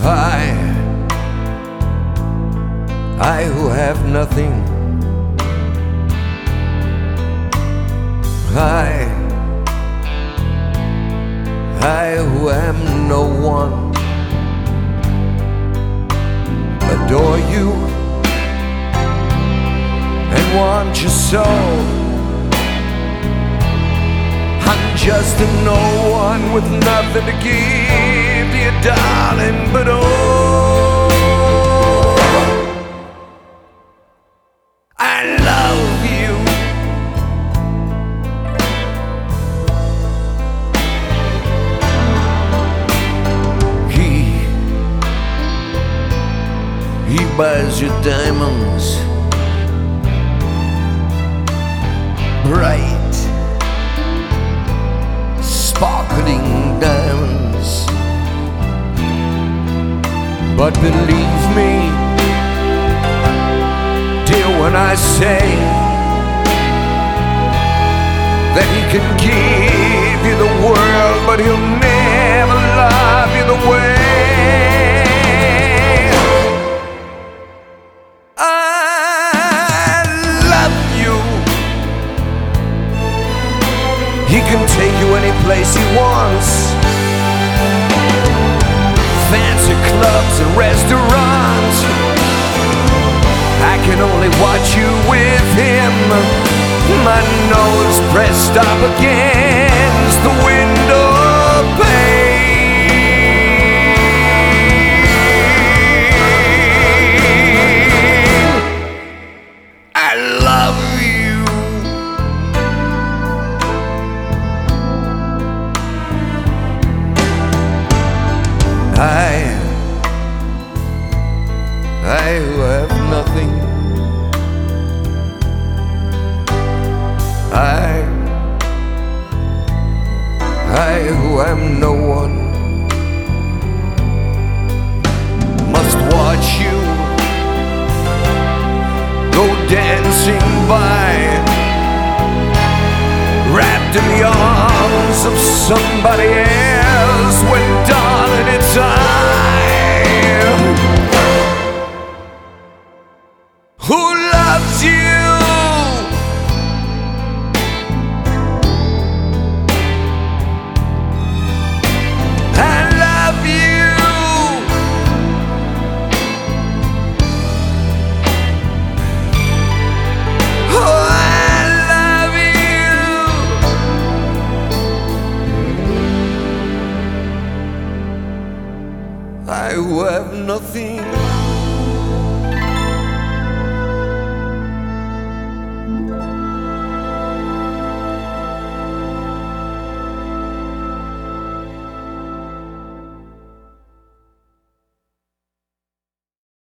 I who have nothing, I who am no one, adore you and want you so. I'm just a no one with nothing to give to you, darling, but oh, I love you. He buys you diamonds, bright, sparkling diamonds. But believe me, dear, when I say that he can give you the world, but he'll never love you the way I love you. He can take you any place he wants, fancy clubs and restaurants. I can only watch you with him, my nose pressed up against the window pane. I love you. I who have nothing, I who am no one, must watch you go dancing by, wrapped in the arms of somebody else, when darling it's I who loves you. I love you. Oh, I love you. I who have nothing,